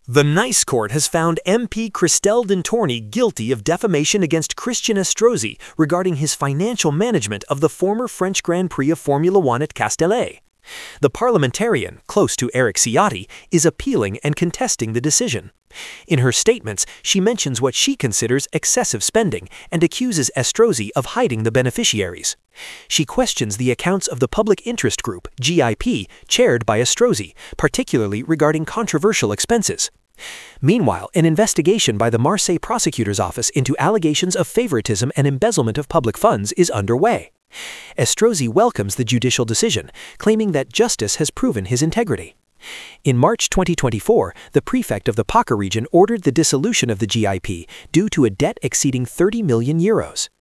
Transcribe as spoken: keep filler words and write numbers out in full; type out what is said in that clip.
The Nice Court has found M P Christelle Dentorny guilty of defamation against Christian Estrosi regarding his financial management of the former French Grand Prix of Formula One at Castellet. The parliamentarian, close to Eric Ciotti, is appealing and contesting the decision. In her statements, she mentions what she considers excessive spending and accuses Estrosi of hiding the beneficiaries. She questions the accounts of the public interest group, G I P, chaired by Estrosi, particularly regarding controversial expenses. Meanwhile, an investigation by the Marseille prosecutor's office into allegations of favoritism and embezzlement of public funds is underway. Estrosi welcomes the judicial decision, claiming that justice has proven his integrity. In March twenty twenty-four, the prefect of the P A C A region ordered the dissolution of the G I P due to a debt exceeding thirty million euros.